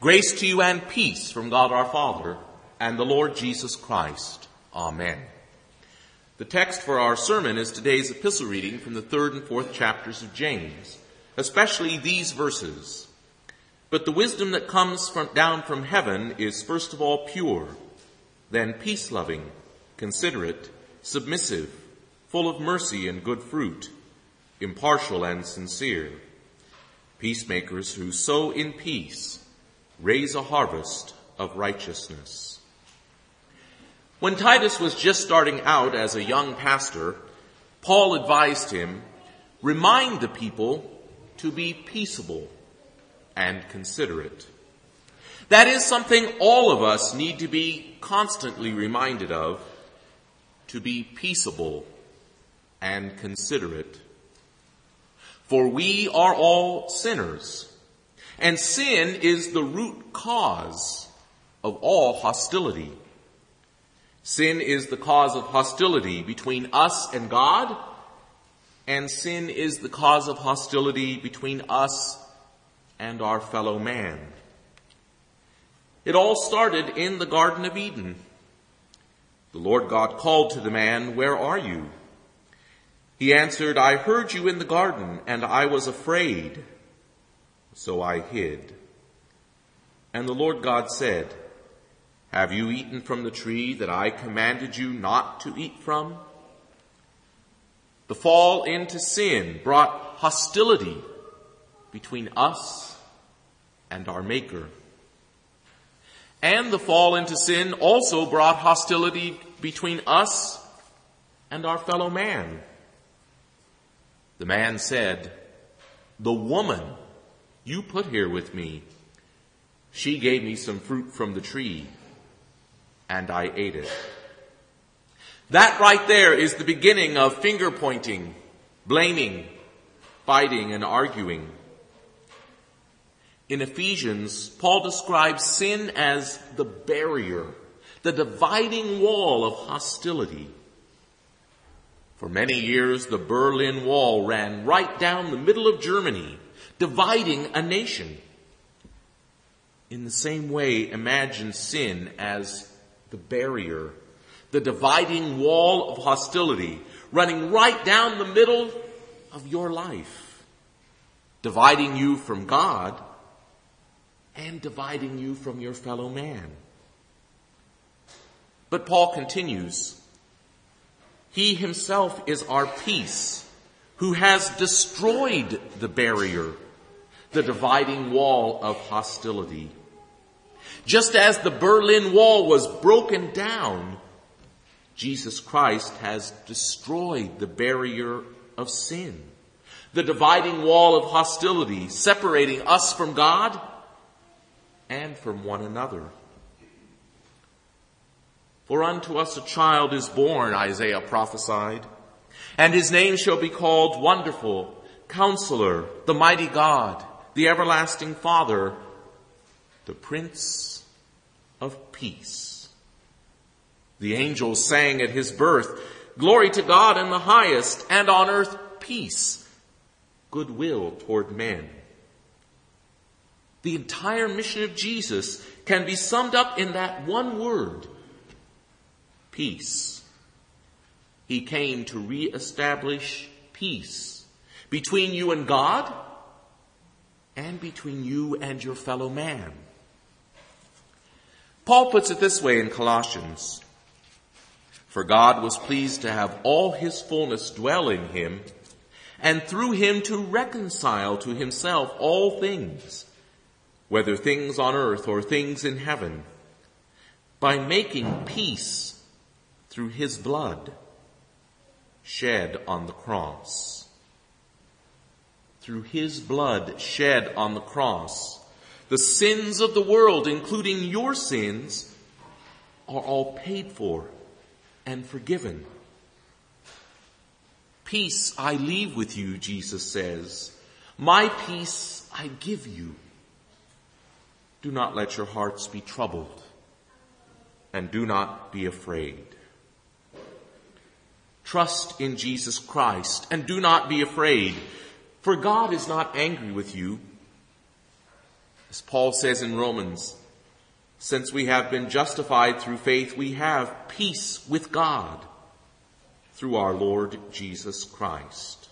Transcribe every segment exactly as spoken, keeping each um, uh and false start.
Grace to you and peace from God our Father and the Lord Jesus Christ. Amen. The text for our sermon is today's epistle reading from the third and fourth chapters of James, especially these verses. But the wisdom that comes from, down from heaven is first of all pure, then peace-loving, considerate, submissive, full of mercy and good fruit, impartial and sincere. Peacemakers who sow in peace raise a harvest of righteousness. When Titus was just starting out as a young pastor, Paul advised him, remind the people to be peaceable and considerate. That is something all of us need to be constantly reminded of, to be peaceable and considerate. For we are all sinners, and sin is the root cause of all hostility. Sin is the cause of hostility between us and God, and sin is the cause of hostility between us and our fellow man. It all started in the Garden of Eden. The Lord God called to the man, "Where are you?" He answered, "I heard you in the garden, and I was afraid, so I hid." And the Lord God said, "Have you eaten from the tree that I commanded you not to eat from?" The fall into sin brought hostility between us and our Maker. And the fall into sin also brought hostility between us and our fellow man. The man said, "The woman you put here with me, she gave me some fruit from the tree, and I ate it." That right there is the beginning of finger pointing, blaming, fighting, and arguing. In Ephesians, Paul describes sin as the barrier, the dividing wall of hostility. For many years, the Berlin Wall ran right down the middle of Germany, dividing a nation. In the same way, imagine sin as the barrier, the dividing wall of hostility, running right down the middle of your life, dividing you from God and dividing you from your fellow man. But Paul continues, "He himself is our peace, who has destroyed the barrier, the dividing wall of hostility." Just as the Berlin Wall was broken down, Jesus Christ has destroyed the barrier of sin, the dividing wall of hostility, separating us from God and from one another. "For unto us a child is born," Isaiah prophesied, "and his name shall be called Wonderful, Counselor, the Mighty God, the Everlasting Father, the Prince of Peace." The angels sang at his birth, "Glory to God in the highest, and on earth peace, goodwill toward men." The entire mission of Jesus can be summed up in that one word, peace. He came to reestablish peace between you and God and between you and your fellow man. Paul puts it this way in Colossians, "For God was pleased to have all his fullness dwell in him, and through him to reconcile to himself all things, whether things on earth or things in heaven, by making peace through his blood shed on the cross." Through his blood shed on the cross, the sins of the world, including your sins, are all paid for and forgiven. "Peace I leave with you," Jesus says. "My peace I give you. Do not let your hearts be troubled, and do not be afraid." Trust in Jesus Christ and do not be afraid, for God is not angry with you, As Paul says in Romans, since we have been justified through faith, we have peace with God through our Lord Jesus Christ.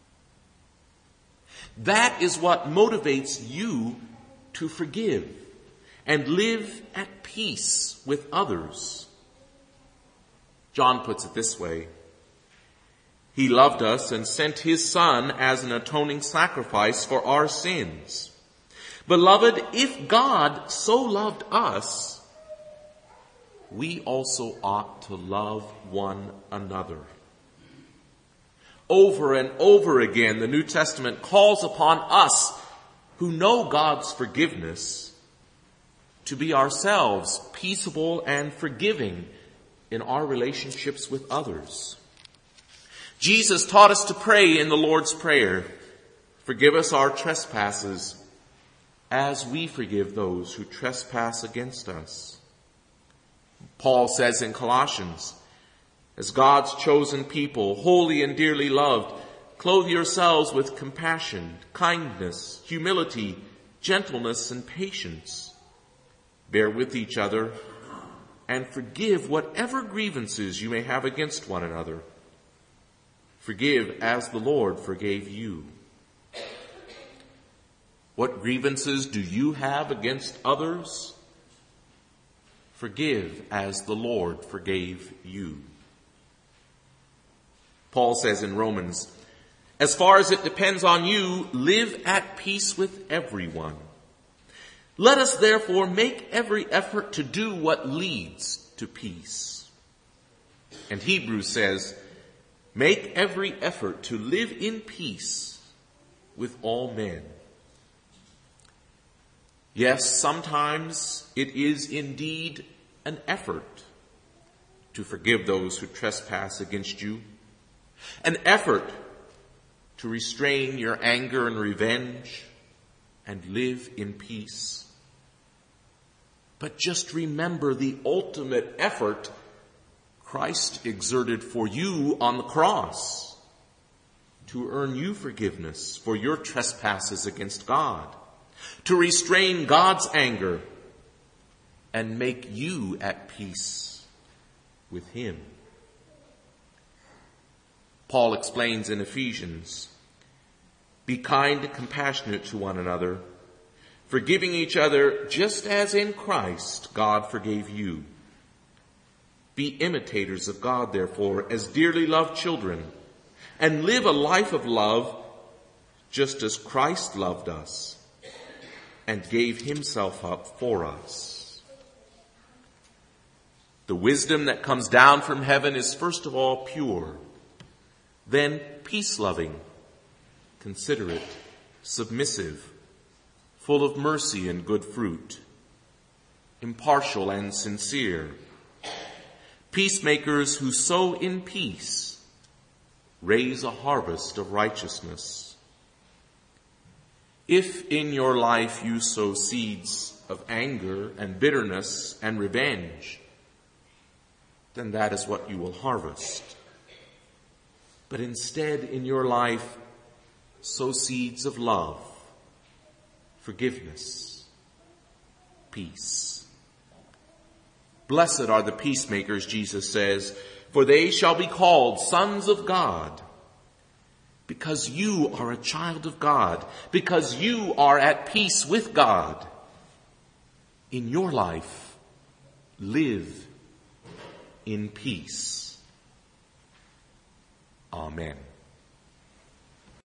That is what motivates you to forgive and live at peace with others. John puts it this way: He loved us and sent his Son as an atoning sacrifice for our sins. Beloved, if God so loved us, we also ought to love one another. Over and over again, the New Testament calls upon us who know God's forgiveness to be ourselves peaceable and forgiving in our relationships with others. Jesus taught us to pray in the Lord's Prayer, forgive us our trespasses as we forgive those who trespass against us. Paul says in Colossians, as God's chosen people, holy and dearly loved, clothe yourselves with compassion, kindness, humility, gentleness, and patience. Bear with each other and forgive whatever grievances you may have against one another. Forgive as the Lord forgave you. What grievances do you have against others? Forgive as the Lord forgave you. Paul says in Romans, as far as it depends on you, live at peace with everyone. Let us therefore make every effort to do what leads to peace. And Hebrews says, make every effort to live in peace with all men. Yes, sometimes it is indeed an effort to forgive those who trespass against you, an effort to restrain your anger and revenge and live in peace. But just remember the ultimate effort Christ exerted for you on the cross to earn you forgiveness for your trespasses against God, to restrain God's anger and make you at peace with him. Paul explains in Ephesians, be kind and compassionate to one another, forgiving each other just as in Christ God forgave you. Be imitators of God, therefore, as dearly loved children, and live a life of love just as Christ loved us and gave himself up for us. The wisdom that comes down from heaven is first of all pure, then peace-loving, considerate, submissive, full of mercy and good fruit, impartial and sincere, peacemakers who sow in peace raise a harvest of righteousness. If in your life you sow seeds of anger and bitterness and revenge, then that is what you will harvest. But instead in your life, sow seeds of love, forgiveness, peace. Blessed are the peacemakers, Jesus says, for they shall be called sons of God. Because you are a child of God, because you are at peace with God, in your life, live in peace. Amen.